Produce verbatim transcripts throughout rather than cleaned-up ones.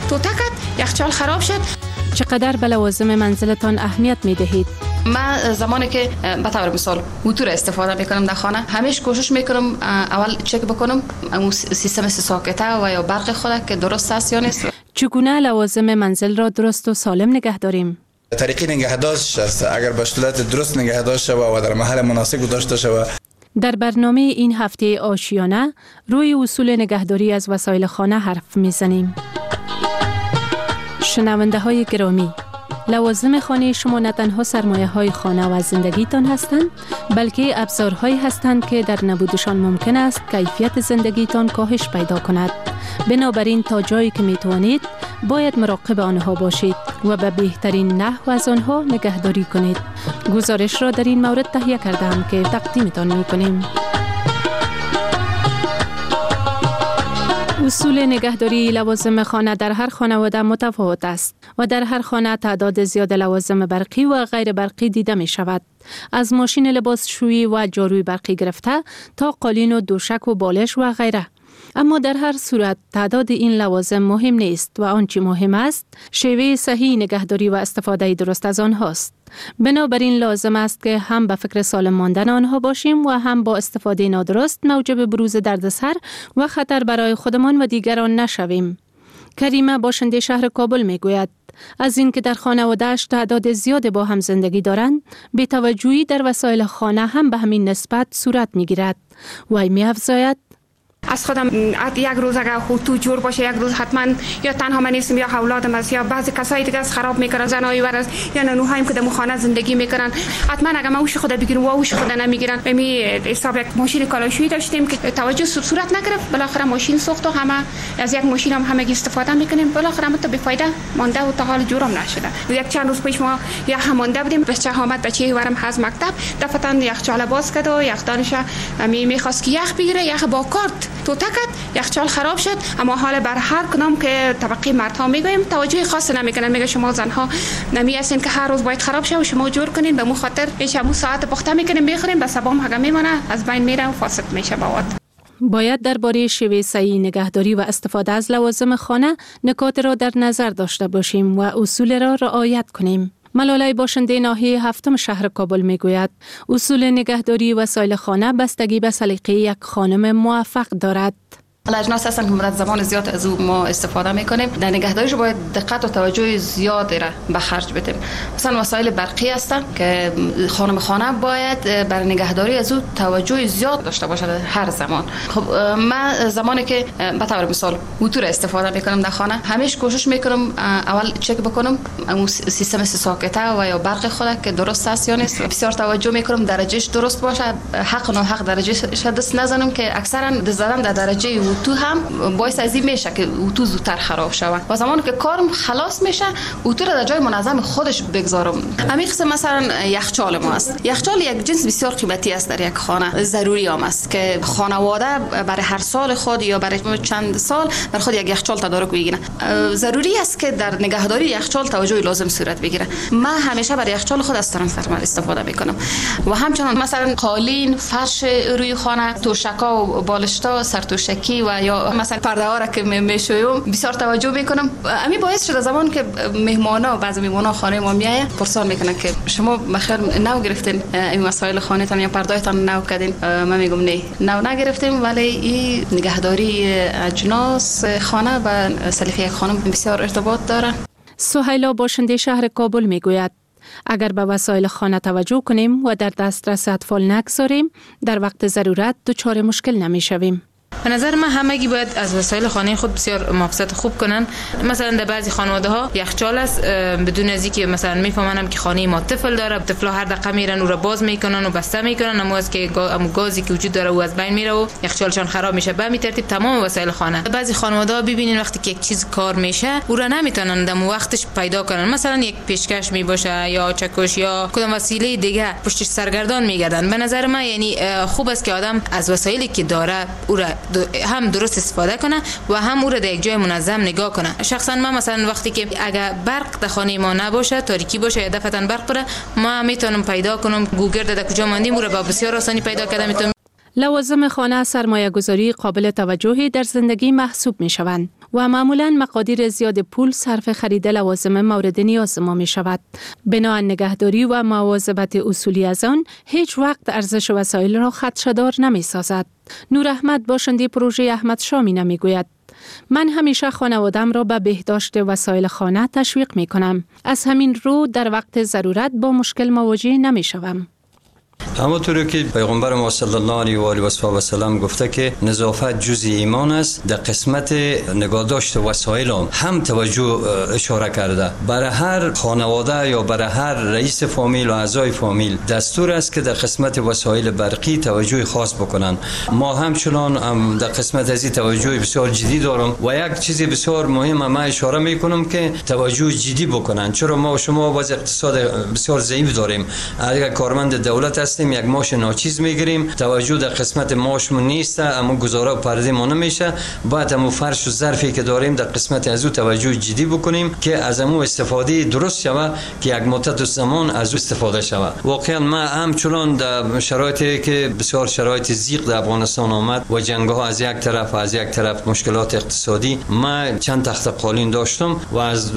توته کرد، یخچال خراب شد. چقدر به لوازم منزلتان اهمیت می دهید؟ من زمانی که به طور مثال موتور استفاده میکنم در خانه، همیشه کوشش میکنم اول چک بکنم اون سیستم ساکته و یا برق خود که درست است یا نیست. چگونه لوازم منزل را درست و سالم نگه داریم؟ طریقی نگهداشت است. اگر به صورت درست نگهداشت شود و در محل مناسب داشته شود. در برنامه این هفته آشیانه روی اصول نگهداری از وسایل خانه حرف میزنیم. شنونده های گرامی، لوازم خانه شما نه تنها سرمایه های خانه و زندگیتان هستند، بلکه ابزارهایی هستند که در نبودشان ممکن است کیفیت زندگیتان کاهش پیدا کند. بنابراین تا جایی که می توانید باید مراقب آنها باشید و به بهترین نحو از آنها نگهداری کنید. گزارش را در این مورد تهیه کردم که تقدیمتان می کنیم. اصول نگهداری لوازم خانه در هر خانواده متفاوت است و در هر خانه تعداد زیاد لوازم برقی و غیر برقی دیده می شود. از ماشین لباسشویی و جاروی برقی گرفته تا قالین و دوشک و بالش و غیره. اما در هر صورت تعداد این لوازم مهم نیست و آنچه مهم است شیوه صحیح نگهداری و استفاده درست از آنهاست. بنابراین لازم است که هم به فکر سالم ماندن آنها باشیم و هم با استفاده نادرست موجب بروز دردسر و خطر برای خودمان و دیگران نشویم. کریمه باشنده شهر کابل می گوید از اینکه در خانواده‌اش تعداد زیاد با هم زندگی دارند، بی‌توجهی در وسایل خانه هم به همین نسبت صورت می گیرد. وی می افزاید از خودم یک روز اگر تو جور باشه، یک روز حتما یا تنها من نیستم یا اولادم است یا بعضی کسایی دیگه از خراب میکنن، زنای ورز یا ننوهایم که در خانه زندگی میکنن، حتما اگر ما اوش خود بگیریم و اوش خود نمیگیرن. می حساب یک ماشین کالاشویی داشتیم که توجه صورت نگرفت، بالاخره ماشین سوخت و همه از یک ماشین هم همه استفاده میکنیم، بالاخره هم تو بفایده مانده و تا حال جورم نشده. یک چند روز پیش ما یا هم مانده بودیم، بچه آمد بچه ورم از مکتب دفتن یخچال باز کرد و یک دانش می میخواست که یخ بگیره، یخ با کارت توته کرد، یخچال خراب شد. اما حال بر هر کدام که طبقه مردها میگویم توجه خاص نمیکنن، میگه شما زنها نمی هستین که هر روز باید خراب شه و شما جور کنین، به مو خاطر پیش مو ساعت پخته میکنیم میخوریم، به سبام هگا میمونه از بین میره و فاسد میشه مواد. باید درباره شیوه صحیح نگهداری و استفاده از لوازم خانه نکات را در نظر داشته باشیم و اصول را رعایت کنیم. ملاله باشنده ناحیه هفتم شهر کابل میگوید اصول نگهداری وسایل خانه بستگی به سلیقه یک خانم موفق دارد. اجناس هستن که مدت زمان زیاد از او ما استفاده میکنیم، در نگهداریش باید دقت و توجه زیادی را به خرج بدیم. مثلا وسایل برقی هستن که خانم خانه باید بر نگهداری از او توجه زیاد داشته باشد هر زمان. خب من زمانی که به طور مثال موتور استفاده میکنم در خانه، همیشه کوشش میکنم اول چک بکنم اون سیستم ساکته و یا برق خود که درست است یا نیست. بسیار توجه میکنم درجهش درست باشه، حق و ناحق درجهش دست نزنم که اکثرا دست زدن در درجه تو هم باعث از این میشه که اتو زودتر خراب شود و زمانی که کارم خلاص میشه اتو را در جای منظم خودش بگذارم. همین قسم مثلا یخچال ما است. یخچال یک جنس بسیار قیمتی است در یک خانه، ضروری هم است که خانواده برای هر سال خود یا برای چند سال بر خود یک یخچال تدارک بگیره. ضروری است که در نگهداری یخچال توجه لازم صورت بگیره. من همیشه برای یخچال خود از ترانسفورمر استفاده میکنم و همچنان مثلا قالین، فرش روی خانه، توشکا و بالشتا، سرتوشکی و یا مثلا پرده ها را که میشویم بسیار توجه میکنم. همین باعث شده زمان که مهمانا بعضی مهمانا خانه ما میایه پرسان میکنن که شما بخیر نو گرفتین این مسائل خانه تان یا پرده تان نو کردین؟ من میگم نه نو نگرفتیم، ولی این نگهداری اجناس خانه و سلیقه خانه بسیار ارتباط داره. سهیلا باشنده شهر کابل میگوید اگر به وسایل خانه توجه کنیم و در دسترس اطفال نگذاریم، در وقت ضرورت دچار مشکل نمیشویم. به نظر من همگی باید از وسایل خانه خود بسیار محافظت خوب کنن. مثلا در بعضی خانواده ها یخچال است بدون از اینکه مثلا میفهمن که خانه ما طفل داره، طفلا هر دقیقه میرن او را باز میکنن و بسته میکنن، اما از که گا... گازی که وجود داره او از بین میره و یخچالشان خراب میشه. به همین ترتیب تمام وسایل خانه. بعضی خانواده ها ببینین وقتی که یک چیز کار میشه او را نمیتونن در وقتش پیدا کنن، مثلا یک پیشکش می باشه یا چکش یا کدام وسیله دیگه پشتش سرگردان میگردن. به نظر من یعنی خوب است که آدم از وسایلی که داره او را هم درست استفاده کنه و هم او را در یک جای منظم نگاه کنه. شخصا من مثلا وقتی که اگر برق در خانه ما نباشه، تاریکی باشه یا دفعتاً برق بره، ما میتونم پیدا کنم گوگل در کجا ماندیم او را با بسیار آسانی پیدا کردم. میتونم لوازم خانه سرمایه گذاری قابل توجهی در زندگی محسوب می شوند و معمولاً مقادیر زیاد پول صرف خرید لوازم مورد نیاز ما می شود. بنابراین نگهداری و مواظبت اصولی از آن هیچ وقت ارزش وسایل را خدشه‌دار نمی سازد. نور احمد باشنده پروژه احمد شامی می گوید: من همیشه خانوادم را به بهداشت وسایل خانه تشویق می کنم. از همین رو در وقت ضرورت با مشکل مواجه نمی شوم. همونطوری که پیغمبر ما صلی الله علیه و آله و سلم گفته که نظافت جزء ایمان است، در قسمت نگهداشت وسایل هم, هم توجه اشاره کرده. برای هر خانواده یا برای هر رئیس فامیل و اعضای فامیل دستور است که در قسمت وسایل برقی توجه خاص بکنن. ما همچنان هم در قسمت از این توجه بسیار جدی دارم و یک چیز بسیار مهم ما اشاره میکنم که توجه جدی بکنن، چرا ما و شما وضع اقتصاد بسیار ضعیف داریم. اگر کارمند دولت هستیم یک ماش ناچیز میگیریم، توجه در قسمت ماشمون نیست، اما گزاره و پرده ما نمیشه، باید همون فرش و ظرفی که داریم در قسمت از او توجه جدی بکنیم که از همون استفاده درست شود که یک مدت زمان از او استفاده شود. واقعا ما همچنان در شرایطی که بسیار شرایط ضیق در افغانستان آمد و جنگ ها از یک طرف و از یک طرف مشکلات اقتصادی، ما چند تخت قالین داشتم و از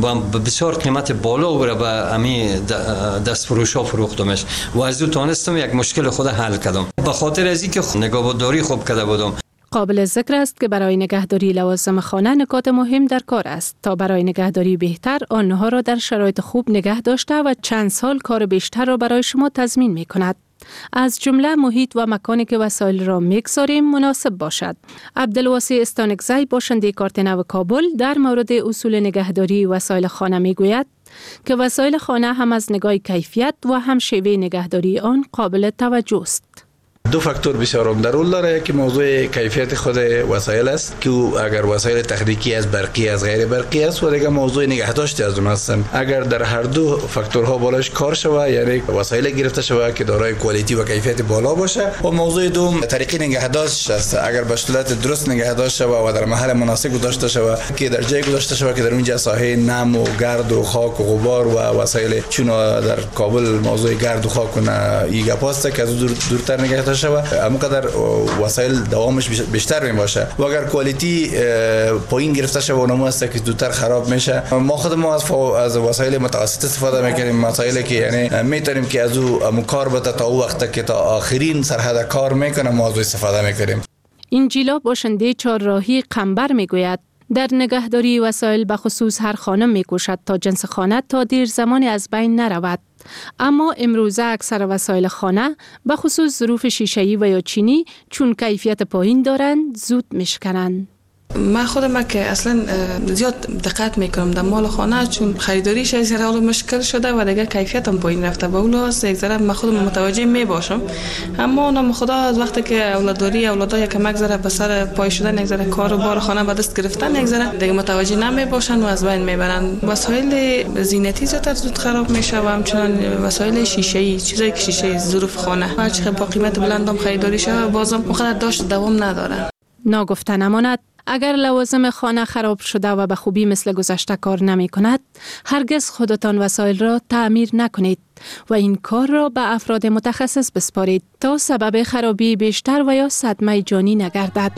بسیار قیمت بالا و به همین دست فروش ها فروختمش و از او تانستم یک مشکل خود حل کردم به خاطر از اینکه نگهداری خوب کرده بودم. قابل ذکر است که برای نگهداری لوازم خانه نکات مهم در کار است تا برای نگهداری بهتر آنها را در شرایط خوب نگه داشته و چند سال کار بیشتر را برای شما تضمین می کند. از جمله محیط و مکانی که وسایل را میگذاریم مناسب باشد. عبدالواسی استانکزی باشنده کارت نو کابل در مورد اصول نگهداری وسایل خانه میگوید که وسایل خانه هم از نگاه کیفیت و هم شیوه نگهداری آن قابل توجه است. دو فاکتور بسیار عمده رول داره که موضوع کیفیت خود وسایل است که اگر وسایل تخریکی از برقی از غیر برقی است و دیگه موضوع نگهداشت از اون هستن. اگر در هر دو فاکتورها بالاش کار شود، یعنی وسایل گرفته شود که دارای کوالیتی و کیفیت بالا باشه، و موضوع دوم طریقی نگهداشت است. اگر به صورت درست نگهداشت شود و در محل مناسب گذاشته شود که در جای گذاشته شود که در اونجا ساحه نم و گرد و خاک و غبار و وسایل چون در کابل موضوع گرد و خاک و ایگا پاست که از دور دورتر نگهداشت شود، همونقدر وسایل دوامش بیشتر می باشه. و اگر کوالیتی پایین گرفته شود اونم است که زودتر خراب میشه. ما خود ما از از وسایل متوسط استفاده میکنیم، وسایلی که یعنی میتونیم که از او کار بده تا وقت که تا آخرین سرحد کار میکنه ما از استفاده میکنیم. انجیلا باشنده چهارراهی قنبر میگوید در نگهداری وسایل به خصوص هر خانم میکوشد تا جنس خانه تا دیر زمانی از بین نرود. اما امروزه اکثر وسایل خانه به خصوص ظروف شیشه‌ای و یا چینی چون کیفیت پایین دارند زود میشکنند. من خودم که اصلا زیاد دقت میکنم در مال خانه چون خریداریش از هر حال مشکل شده و دیگه کیفیتم پایین رفته با اون واسه یک ذره من خودم متوجه میباشم. اما نام خدا از وقتی که اولاداری اولادا یک کمک ذره به سر پای شدن یک ذره کار و بار خانه به دست گرفتن یک ذره دیگه متوجه نمیباشن و از بین میبرن. وسایل زینتی زودتر زود خراب میشه و همچنین وسایل شیشه‌ای چیزایی که شیشه ظروف خانه هر چقدر با قیمت بلندم خریداری شه بازم اونقدر داشت دوام نداره. ناگفته نماند اگر لوازم خانه خراب شده و به خوبی مثل گذشته کار نمی کند، هرگز خودتان وسایل را تعمیر نکنید و این کار را به افراد متخصص بسپارید تا سبب خرابی بیشتر و یا صدمه جانی نگردد.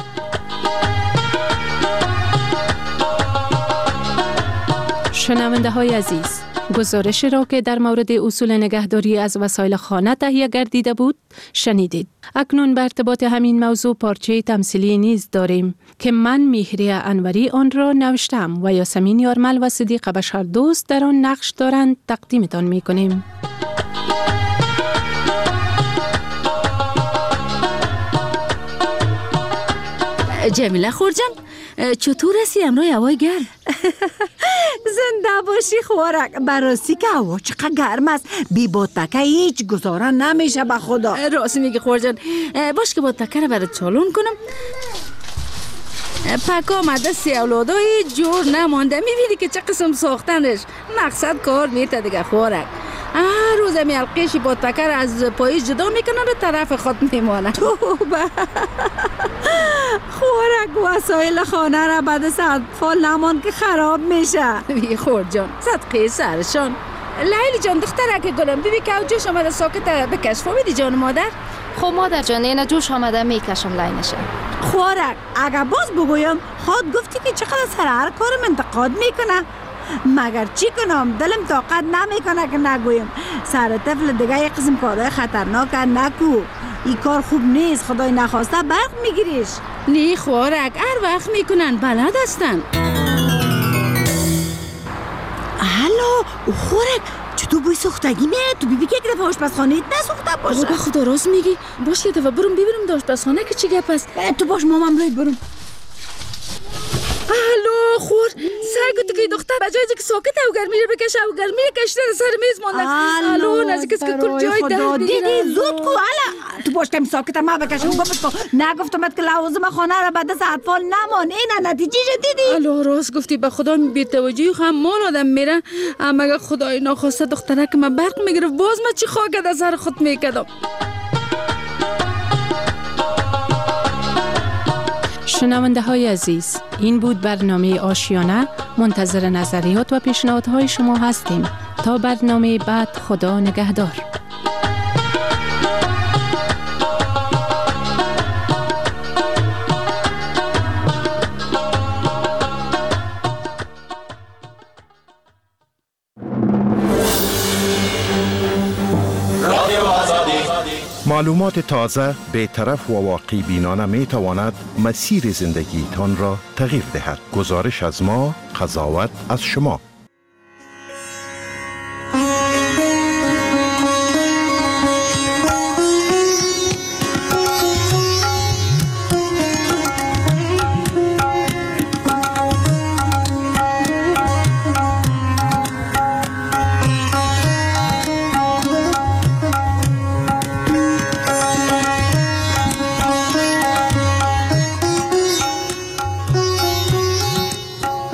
شنونده های عزیز، گزارش را که در مورد اصول نگهداری از وسایل خانه تهیه گردیده بود شنیدید. اکنون به ارتباط همین موضوع پارچه تمثیلی نیز داریم که من میهری انوری آن را نوشتم و یاسمین یارمل و صدیق بشردوست در آن نقش دارند تقدیمتان میکنیم. جمیله خورجان، چطور هستی امروز هوای گرم؟ زنده باشی خوارک. براستی که هوا چقدر گرم است، بی باتکه هیچ گزاره نمیشه به خدا. راست میگی خورجان. باش که باتکه رو برات چالون کنم. پکا مدستی اولادای جور نمانده، میبینی که چه قسم ساختنش. مقصد کار میته دیگه خوارک. هر روز می القیشی با تکر از پاییز جدا میکنن و طرف خود میمانه. توبه خوارک وسایل خانه را بعد از اطفال نمان که خراب میشه. بی خور جان صدقه سرشان. لیلی جان دختره که گلم ببی که جوش آمده ساکت بکش. فهمیدی جان مادر؟ خب مادر جان اینه جوش آمده میکشم لینشه. خوارک اگر باز بگویم خود گفتی که چقدر سر هر کارم انتقاد میکنه. مگر چی کنم؟ دلم طاقت نمیکنه که نگویم. سر طفل دیگه یک قسم کارهای خطرناک نکو. این کار خوب نیست، خدای نخواسته برق میگیریش. نه خوارک هر وقت میکنن، بلد هستن. هلو خوارک، چطور بوی سوختگی میاد؟ تو بیبی که یک دفعه آشپزخانه نسوخته باشه؟ بابا خدا راست میگی. باش یه دفعه برم ببینم داشت آشپزخانه که چی گپ است. تو باش مامم راید برم. الو خور سگ تو که دختر بجای که ساکت او گرمی رو بکشه او گرمی کشته سر میز مونده. الو نزدیک است که کل جای ده دیدی زود کو. الا تو باش کمی ساکت ما بکشه او گفت کو نگفتمت که لوازم خانه را به دست اطفال نمان. این نتیجه دیدی؟ الو راست گفتی. به خدا بی توجهی هم مال آدم میره. اما اگه خدای ناخواسته دخترک من برق میگرفت باز من چی خاک از سر خود میکردم. شنونده های عزیز، این بود برنامه آشیانه. منتظر نظریات و پیشنهادهای شما هستیم. تا برنامه بعد، خدا نگهدار. معلومات تازه، بی‌طرف و واقعی بینانه می تواند مسیر زندگی تان را تغییر دهد. گزارش از ما، قضاوت از شما.